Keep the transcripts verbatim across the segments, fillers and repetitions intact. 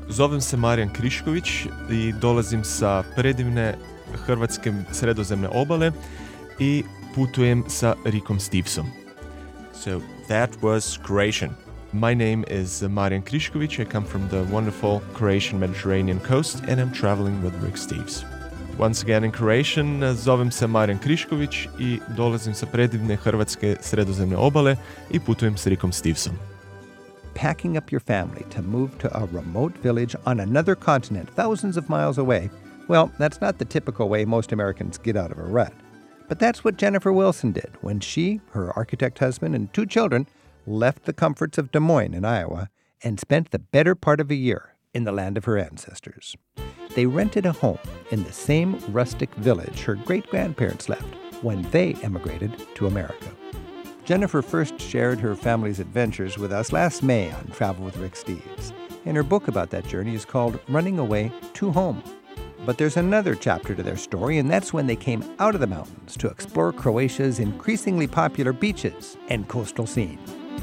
Zovem se Marijan Krišković i dolazim sa predivne hrvatske sredozemne obale i putujem sa Rickom Stevesom. So that was Croatian. My name is Marijan Krišković. I come from the wonderful Croatian Mediterranean coast and I'm traveling with Rick Steves. Once again in Croatian, zovem se Marijan Krišković i dolazim sa predivne hrvatske sredozemne obale i putujem s Rickom Stevesom. Packing up your family to move to a remote village on another continent thousands of miles away, well, that's not the typical way most Americans get out of a rut. But that's what Jennifer Wilson did when she, her architect husband, and two children left the comforts of Des Moines in Iowa and spent the better part of a year in the land of her ancestors. They rented a home in the same rustic village her great-grandparents left when they emigrated to America. Jennifer first shared her family's adventures with us last May on Travel with Rick Steves, and her book about that journey is called Running Away to Home. But there's another chapter to their story, and that's when they came out of the mountains to explore Croatia's increasingly popular beaches and coastal scene.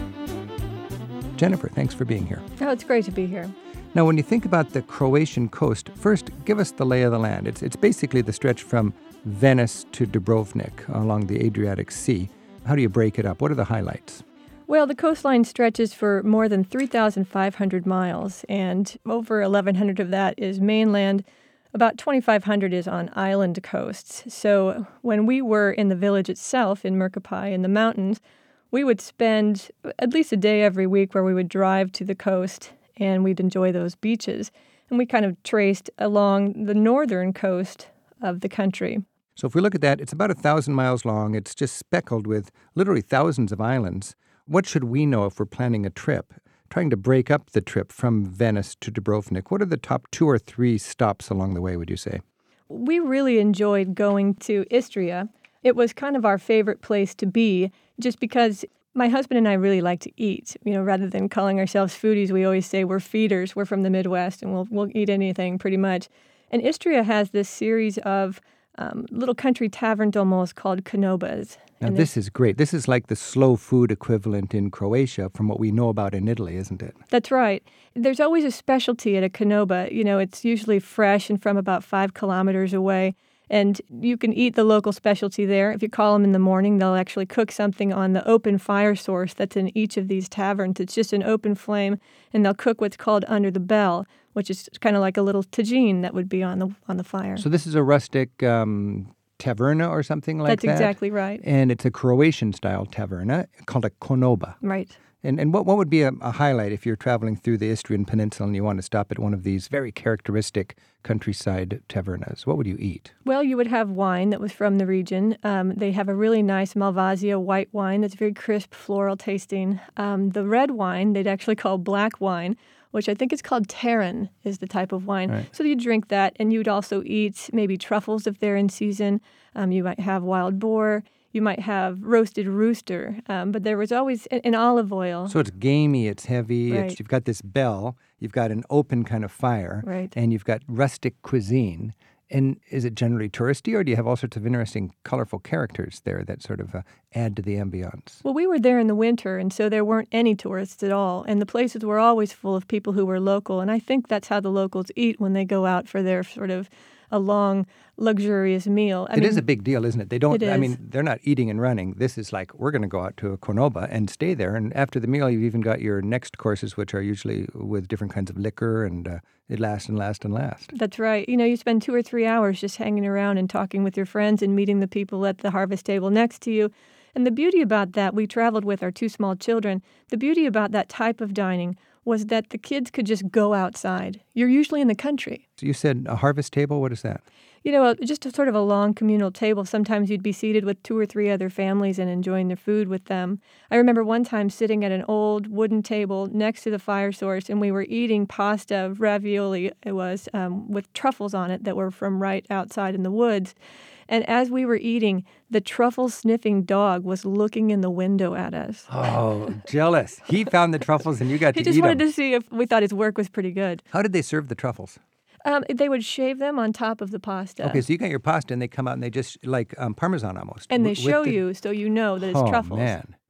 Jennifer, thanks for being here. Oh, it's great to be here. Now, when you think about the Croatian coast, first, give us the lay of the land. It's, it's basically the stretch from Venice to Dubrovnik along the Adriatic Sea. How do you break it up? What are the highlights? Well, the coastline stretches for more than three thousand five hundred miles, and over eleven hundred of that is mainland. About twenty-five hundred is on island coasts. So when we were in the village itself in Mirkopai in the mountains, we would spend at least a day every week where we would drive to the coast and we'd enjoy those beaches. And we kind of traced along the northern coast of the country. So if we look at that, it's about a thousand miles long. It's just speckled with literally thousands of islands. What should we know if we're planning a trip? Trying to break up the trip from Venice to Dubrovnik, what are the top two or three stops along the way, would you say? We really enjoyed going to Istria. It was kind of our favorite place to be just because my husband and I really like to eat. You know, rather than calling ourselves foodies, we always say we're feeders. We're from the Midwest and we'll we'll eat anything pretty much. And Istria has this series of um, little country taverns almost called konobas. Now, this is great. This is like the slow food equivalent in Croatia from what we know about in Italy, isn't it? That's right. There's always a specialty at a konoba. You know, it's usually fresh and from about five kilometers away. And you can eat the local specialty there. If you call them in the morning, they'll actually cook something on the open fire source that's in each of these taverns. It's just an open flame, and they'll cook what's called under the bell, which is kind of like a little tagine that would be on the on the fire. So this is a rustic um, taverna or something like That's that? That's exactly right. And it's a Croatian-style taverna called a konoba. Right. And and what, what would be a, a highlight if you're traveling through the Istrian Peninsula and you want to stop at one of these very characteristic countryside tavernas? What would you eat? Well, you would have wine that was from the region. Um, they have a really nice Malvasia white wine that's very crisp, floral tasting. Um, the red wine, they'd actually call black wine, which I think is called Terran, is the type of wine. Right. So you drink that, and you'd also eat maybe truffles if they're in season. Um, you might have wild boar. You might have roasted rooster, um, but there was always an, an olive oil. So it's gamey, it's heavy, Right. it's, you've got this bell, you've got an open kind of fire, Right. and you've got rustic cuisine. And is it generally touristy, or do you have all sorts of interesting, colorful characters there that sort of uh, add to the ambiance? Well, we were there in the winter, and so there weren't any tourists at all, and the places were always full of people who were local, and I think that's how the locals eat when they go out for their sort of a long, luxurious meal. I it mean, is a big deal, isn't it? They don't, it I is. mean, they're not eating and running. This is like, we're going to go out to a konoba and stay there. And after the meal, you've even got your next courses, which are usually with different kinds of liquor, and uh, it lasts and lasts and lasts. That's right. You know, you spend two or three hours just hanging around and talking with your friends and meeting the people at the harvest table next to you. And the beauty about that, we traveled with our two small children, the beauty about that type of dining was that the kids could just go outside. You're usually in the country. So you said a harvest table? What is that? You know, just a sort of a long communal table. Sometimes you'd be seated with two or three other families and enjoying their food with them. I remember one time sitting at an old wooden table next to the fire source, and we were eating pasta, ravioli it was, um, with truffles on it that were from right outside in the woods. And as we were eating, the truffle-sniffing dog was looking in the window at us. Oh, jealous. He found the truffles and you got to He eat just wanted them. to see if we thought his work was pretty good. How did they serve the truffles? Um, they would shave them on top of the pasta. Okay, so you got your pasta and they come out and they just, like um, Parmesan almost. And they w- with show the- you so you know that it's Oh, truffles. man.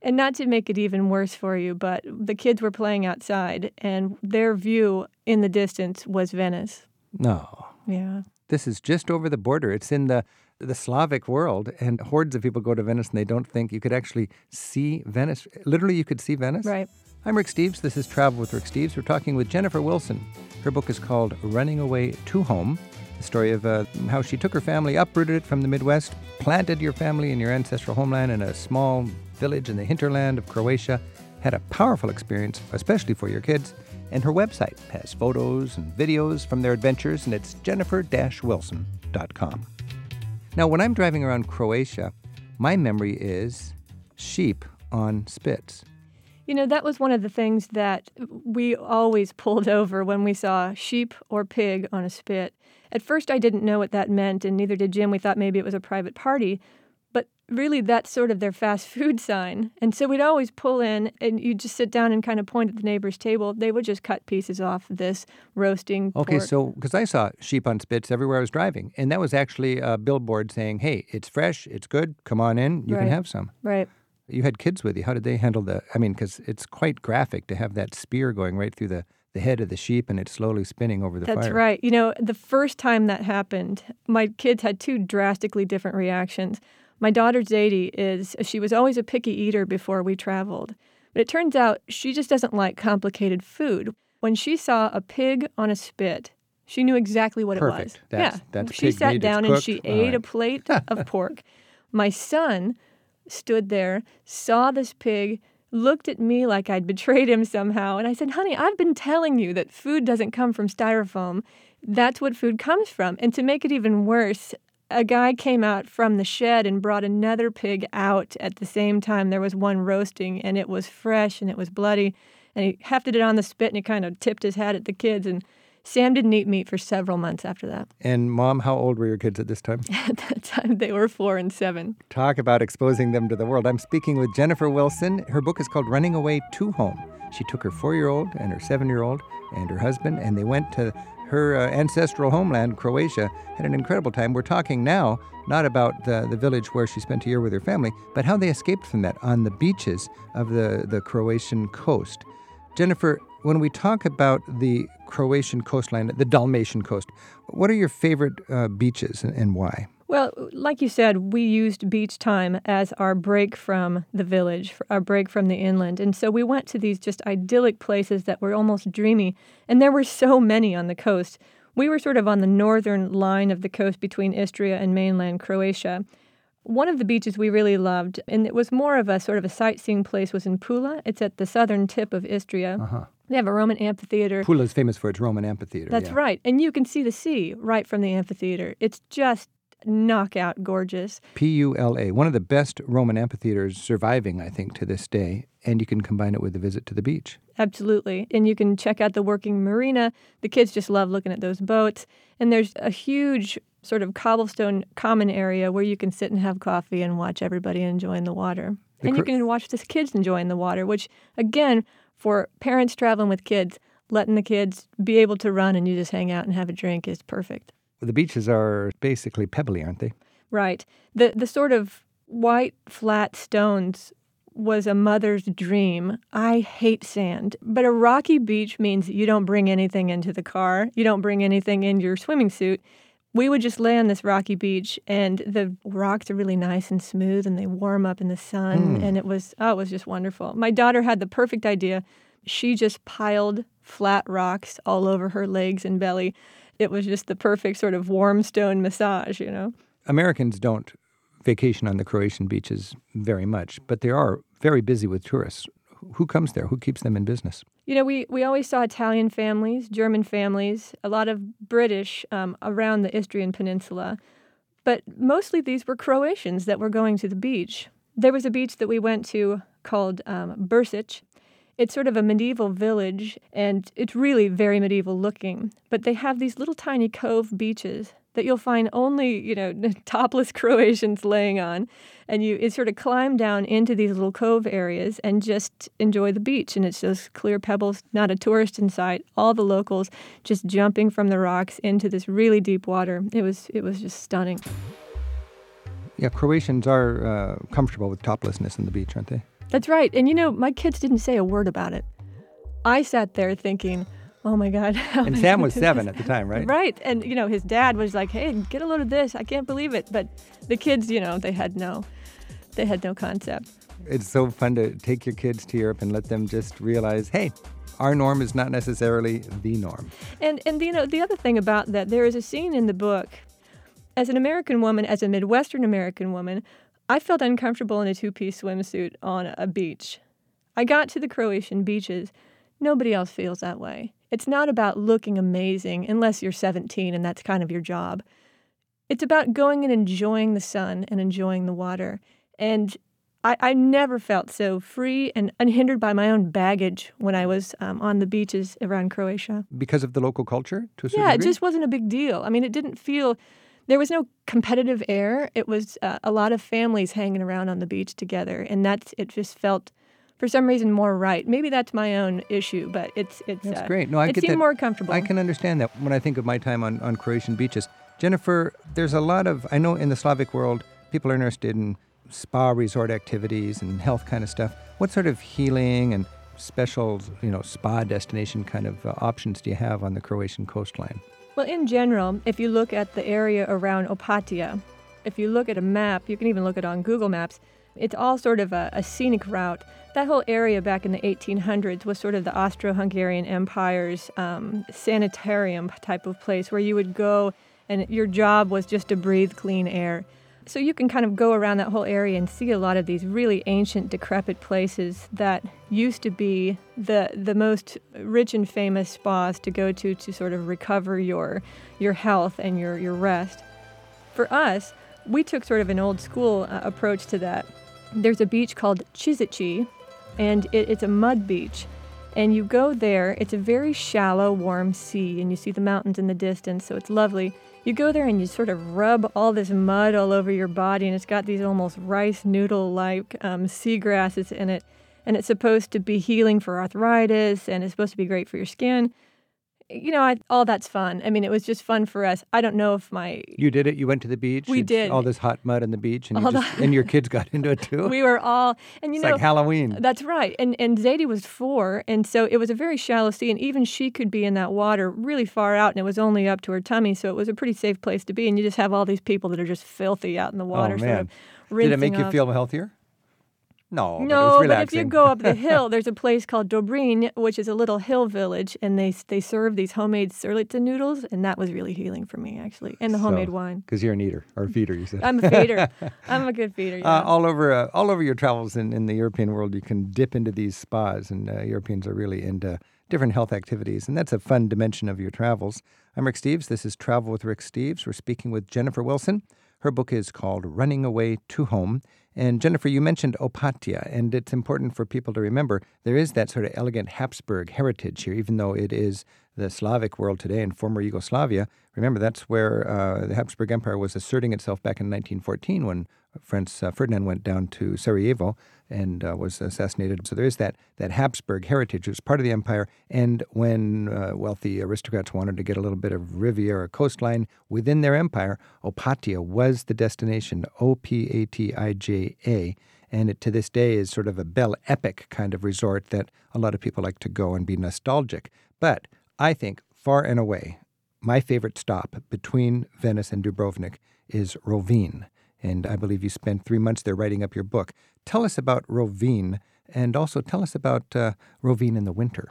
And not to make it even worse for you, but the kids were playing outside, and their view in the distance was Venice. No. Yeah. This is just over the border. It's in the the Slavic world, and hordes of people go to Venice, and they don't think you could actually see Venice. Literally, you could see Venice? Right. I'm Rick Steves. This is Travel with Rick Steves. We're talking with Jennifer Wilson. Her book is called Running Away to Home, the story of uh, how she took her family, uprooted it from the Midwest, planted your family in your ancestral homeland in a small village in the hinterland of Croatia, had a powerful experience, especially for your kids, and her website has photos and videos from their adventures, and it's jennifer dash wilson dot com. Now, when I'm driving around Croatia, my memory is sheep on spits. You know, that was one of the things that we always pulled over when we saw sheep or pig on a spit. At first, I didn't know what that meant, and neither did Jim. We thought maybe it was a private party. But really, that's sort of their fast food sign. And so we'd always pull in, and you'd just sit down and kind of point at the neighbor's table. They would just cut pieces off this roasting pork. Okay, so, because I saw sheep on spits everywhere I was driving, and that was actually a billboard saying, hey, it's fresh, it's good, come on in, you Right. can have some. Right. You had kids with you. How did they handle the, I mean, because it's quite graphic to have that spear going right through the, the head of the sheep and it's slowly spinning over the That's fire. That's right. You know, the first time that happened, my kids had two drastically different reactions. My daughter Zadie is, she was always a picky eater before we traveled. But it turns out she just doesn't like complicated food. When she saw a pig on a spit, she knew exactly what Perfect. it was. That's, yeah. that's She pig sat meat. down It's and cooked. she All ate right. a plate of pork. My son stood there, saw this pig, looked at me like I'd betrayed him somehow. And I said, honey, I've been telling you that food doesn't come from styrofoam. That's what food comes from. And to make it even worse, a guy came out from the shed and brought another pig out at the same time. There was one roasting, and it was fresh, and it was bloody. And he hefted it on the spit, and he kind of tipped his hat at the kids. And Sam didn't eat meat for several months after that. And Mom, how old were your kids at this time? At that time, they were four and seven. Talk about exposing them to the world. I'm speaking with Jennifer Wilson. Her book is called Running Away to Home. She took her four-year-old and her seven-year-old and her husband, and they went to her uh, ancestral homeland, Croatia, had an incredible time. We're talking now not about the, the village where she spent a year with her family, but how they escaped from that on the beaches of the, the Croatian coast. Jennifer, when we talk about the Croatian coastline, the Dalmatian coast, what are your favorite uh, beaches and, and why? Well, like you said, we used beach time as our break from the village, our break from the inland. And so we went to these just idyllic places that were almost dreamy. And there were so many on the coast. We were sort of on the northern line of the coast between Istria and mainland Croatia. One of the beaches we really loved, and it was more of a sort of a sightseeing place, was in Pula. It's at the southern tip of Istria. Uh-huh. They have a Roman amphitheater. Pula is famous for its Roman amphitheater. That's yeah. right. And you can see the sea right from the amphitheater. It's just knockout gorgeous. P U L A, one of the best Roman amphitheaters surviving, I think, to this day. And you can combine it with a visit to the beach. Absolutely. And you can check out the working marina. The kids just love looking at those boats. And there's a huge sort of cobblestone common area where you can sit and have coffee and watch everybody enjoying the water. The and cr- you can watch the kids enjoying the water, which, again, for parents traveling with kids, letting the kids be able to run and you just hang out and have a drink is perfect. The beaches are basically pebbly, aren't they? Right. The the sort of white, flat stones was a mother's dream. I hate sand. But a rocky beach means you don't bring anything into the car. You don't bring anything in your swimming suit. We would just lay on this rocky beach, and the rocks are really nice and smooth, and they warm up in the sun, Mm. and it was, oh, it was just wonderful. My daughter had the perfect idea. She just piled flat rocks all over her legs and belly. It was just the perfect sort of warm stone massage, you know? Americans don't vacation on the Croatian beaches very much, but they are very busy with tourists. Who comes there? Who keeps them in business? You know, we, we always saw Italian families, German families, a lot of British um, around the Istrian Peninsula. But mostly these were Croatians that were going to the beach. There was a beach that we went to called um, Bursic. It's sort of a medieval village, and it's really very medieval looking. But they have these little tiny cove beaches that you'll find only, you know, topless Croatians laying on. And you it sort of climb down into these little cove areas and just enjoy the beach. And it's those clear pebbles, not a tourist in sight. All the locals just jumping from the rocks into this really deep water. It was it was just stunning. Yeah, Croatians are uh, comfortable with toplessness on the beach, aren't they? That's right. And you know, my kids didn't say a word about it. I sat there thinking, oh my God. And Sam was seven at the time, right? Right. And, you know, his dad was like, hey, get a load of this. I can't believe it. But the kids, you know, they had no, they had no concept. It's so fun to take your kids to Europe and let them just realize, hey, our norm is not necessarily the norm. And, and you know, the other thing about that, there is a scene in the book, as an American woman, as a Midwestern American woman, I felt uncomfortable in a two-piece swimsuit on a beach. I got to the Croatian beaches. Nobody else feels that way. It's not about looking amazing unless you're seventeen and that's kind of your job. It's about going and enjoying the sun and enjoying the water. And I, I never felt so free and unhindered by my own baggage when I was um, on the beaches around Croatia. Because of the local culture, to a certain Yeah, degree? it just wasn't a big deal. I mean, it didn't feel... There was no competitive air. It was uh, a lot of families hanging around on the beach together, and that's it. Just felt, for some reason, more right. Maybe that's my own issue, but it's it's. That's uh, great. No, I it get seemed that. more comfortable. I can understand that when I think of my time on, on Croatian beaches. Jennifer, there's a lot of, I know in the Slavic world, people are interested in spa resort activities and health kind of stuff. What sort of healing and special, you know, spa destination kind of uh, options do you have on the Croatian coastline? Well, in general, if you look at the area around Opatija, if you look at a map, you can even look at it on Google Maps, it's all sort of a, a scenic route. That whole area back in the eighteen hundreds was sort of the Austro-Hungarian Empire's um, sanitarium type of place where you would go and your job was just to breathe clean air. So you can kind of go around that whole area and see a lot of these really ancient, decrepit places that used to be the the most rich and famous spas to go to to sort of recover your your health and your, your rest. For us, we took sort of an old school uh, approach to that. There's a beach called Chizici, and it, it's a mud beach. And you go there, it's a very shallow, warm sea, and you see the mountains in the distance, so it's lovely. You go there and you sort of rub all this mud all over your body, and it's got these almost rice noodle-like um, seagrasses in it. And it's supposed to be healing for arthritis, and it's supposed to be great for your skin. You know, I, all that's fun. I mean, it was just fun for us. I don't know if my... You did it? You went to the beach? We It's did. All this hot mud on the beach, and, you All just, the- and your kids got into it too? We were all... and you It's know, like Halloween. That's right. And and Zadie was four, and so it was a very shallow sea, and even she could be in that water really far out, and it was only up to her tummy, so it was a pretty safe place to be. And you just have all these people that are just filthy out in the water. Oh, sort man. of Did rinsing it make you off. feel healthier? No, but it No, was but if relaxing. you go up the hill, there's a place called Dobrin, which is a little hill village, and they they serve these homemade srlica noodles, and that was really healing for me, actually, and the homemade So, wine. Because you're an eater, or a feeder, you said. I'm a feeder. I'm a good feeder, yeah. Uh, all over, uh, all over your travels in, in the European world, you can dip into these spas, and uh, Europeans are really into different health activities, and that's a fun dimension of your travels. I'm Rick Steves. This is Travel with Rick Steves. We're speaking with Jennifer Wilson. Her book is called Running Away to Home. And Jennifer, you mentioned Opatija, and it's important for people to remember there is that sort of elegant Habsburg heritage here, even though it is the Slavic world today and former Yugoslavia. Remember, that's where uh, the Habsburg Empire was asserting itself back in nineteen fourteen when Prince uh, Ferdinand went down to Sarajevo and uh, was assassinated. So there is that, that Habsburg heritage. It was part of the empire. And when uh, wealthy aristocrats wanted to get a little bit of Riviera coastline within their empire, Opatija was the destination, O P A T I J A. And it to this day is sort of a Belle Epic kind of resort that a lot of people like to go and be nostalgic. But I think far and away, my favorite stop between Venice and Dubrovnik is Rovinj. And I believe you spent three months there writing up your book. Tell us about Rovinj, and also tell us about uh, Rovinj in the winter.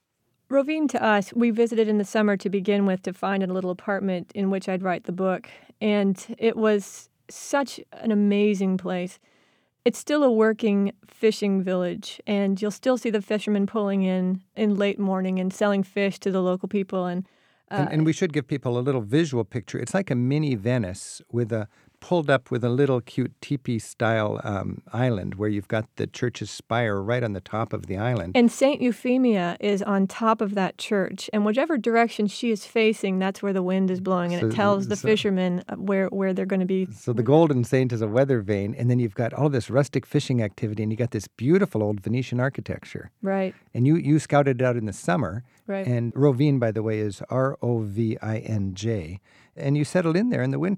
Rovinj to us, we visited in the summer to begin with to find a little apartment in which I'd write the book. And it was such an amazing place. It's still a working fishing village, and you'll still see the fishermen pulling in in late morning and selling fish to the local people. And, uh, and, and we should give people a little visual picture. It's like a mini Venice with a pulled up with a little cute teepee-style um, island where you've got the church's spire right on the top of the island. And Saint Euphemia is on top of that church, and whichever direction she is facing, that's where the wind is blowing, and So- it tells the so- fishermen where, where they're going to be. So the Golden Saint is a weather vane, and then you've got all this rustic fishing activity, and you got this beautiful old Venetian architecture. Right, And you, you scouted it out in the summer. right. And Rovinj, by the way, is R O V I N J. And you settled in there in the winter.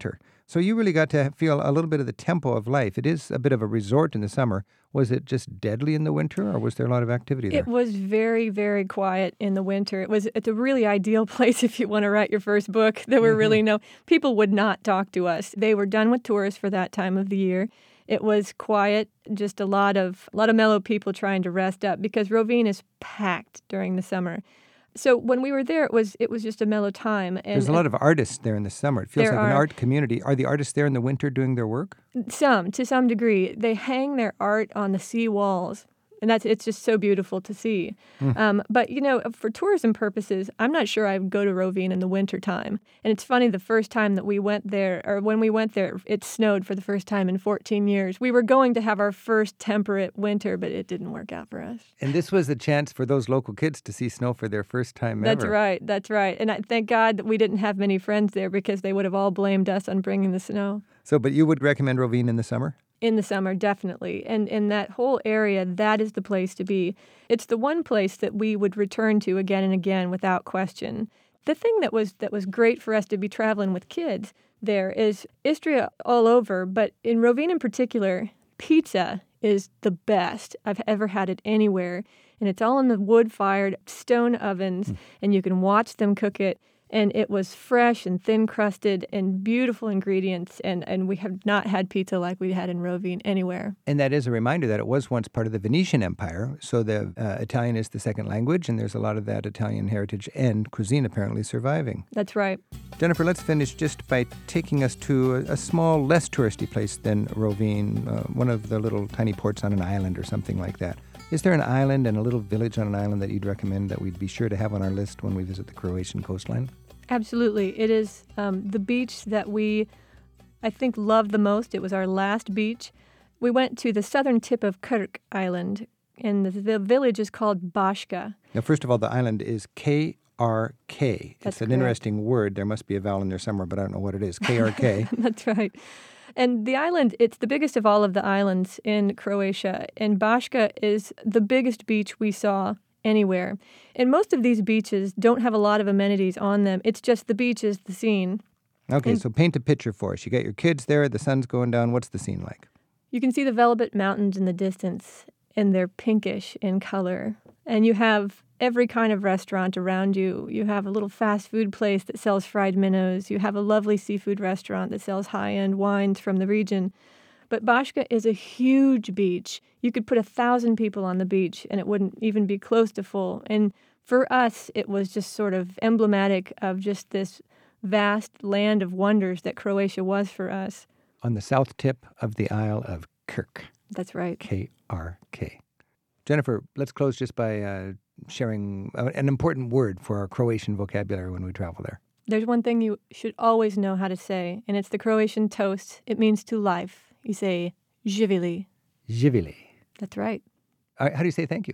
So you really got to feel a little bit of the tempo of life. It is a bit of a resort in the summer. Was it just deadly in the winter, or was there a lot of activity there? It was very, very quiet in the winter. It was it's a really ideal place if you want to write your first book. There were really no, people would not talk to us. They were done with tours for that time of the year. It was quiet, just a lot of a lot of mellow people trying to rest up because Rovine is packed during the summer. So when we were there, it was it was just a mellow time. And, There's a lot of artists there in the summer. It feels like are, an art community. Are the artists there in the winter doing their work? Some, to some degree. They hang their art on the sea walls. And that's it's just so beautiful to see. Mm. Um, but, you know, for tourism purposes, I'm not sure I would go to Rovine in the wintertime. And it's funny, the first time that we went there, or when we went there, it snowed for the first time in fourteen years. We were going to have our first temperate winter, but it didn't work out for us. And this was a chance for those local kids to see snow for their first time that's ever. That's right, that's right. And I thank God that we didn't have many friends there because they would have all blamed us on bringing the snow. So, but you would recommend Rovine in the summer? In the summer, definitely. And in that whole area, that is the place to be. It's the one place that we would return to again and again without question. The thing that was that was great for us to be traveling with kids there is Istria all over, but in Rovine in particular, pizza is the best. I've ever had it anywhere. And it's all in the wood-fired stone ovens, mm. and you can watch them cook it. And it was fresh and thin-crusted and beautiful ingredients, and, and we have not had pizza like we had in Rovine anywhere. And that is a reminder that it was once part of the Venetian Empire, so the uh, Italian is the second language, and there's a lot of that Italian heritage and cuisine apparently surviving. That's right. Jennifer, let's finish just by taking us to a, a small, less touristy place than Rovine, uh, one of the little tiny ports on an island or something like that. Is there an island and a little village on an island that you'd recommend that we'd be sure to have on our list when we visit the Croatian coastline? Absolutely. It is um, the beach that we, I think, love the most. It was our last beach. We went to the southern tip of Krk Island, and the, the village is called Baška. Now, first of all, the island is K R K. That's it's an correct. Interesting word. There must be a vowel in there somewhere, but I don't know what it is. K R K. That's right. And the island, it's the biggest of all of the islands in Croatia, and Baška is the biggest beach we saw anywhere. And most of these beaches don't have a lot of amenities on them. It's just the beach is the scene. Okay, and so paint a picture for us. You got your kids there, the sun's going down. What's the scene like? You can see the Velebit Mountains in the distance, and they're pinkish in color. And you have every kind of restaurant around you. You have a little fast food place that sells fried minnows. You have a lovely seafood restaurant that sells high-end wines from the region. But Baška is a huge beach. You could put a thousand people on the beach, and it wouldn't even be close to full. And for us, it was just sort of emblematic of just this vast land of wonders that Croatia was for us. On the south tip of the Isle of Krk. That's right. K R K. Jennifer, let's close just by uh, sharing an important word for our Croatian vocabulary when we travel there. There's one thing you should always know how to say, and it's the Croatian toast. It means to life. You say, živjeli. Živjeli. That's right. All right, how do you say thank you?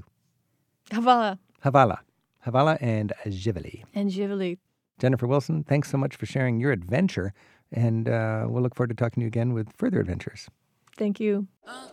Hvala. Hvala. Hvala and živjeli. And živjeli. Jennifer Wilson, thanks so much for sharing your adventure, and uh, we'll look forward to talking to you again with further adventures. Thank you.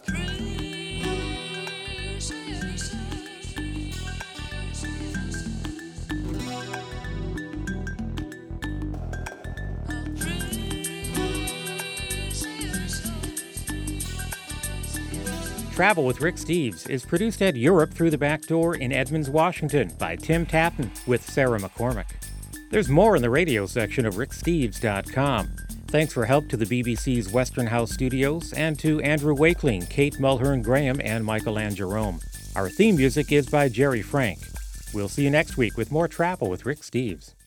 Travel with Rick Steves is produced at Europe Through the Back Door in Edmonds, Washington by Tim Tappan with Sarah McCormick. There's more in the radio section of rick steves dot com. Thanks for help to the B B C's Western House Studios and to Andrew Wakeling, Kate Mulhern-Graham, and Michael Ann Jerome. Our theme music is by Jerry Frank. We'll see you next week with more Travel with Rick Steves.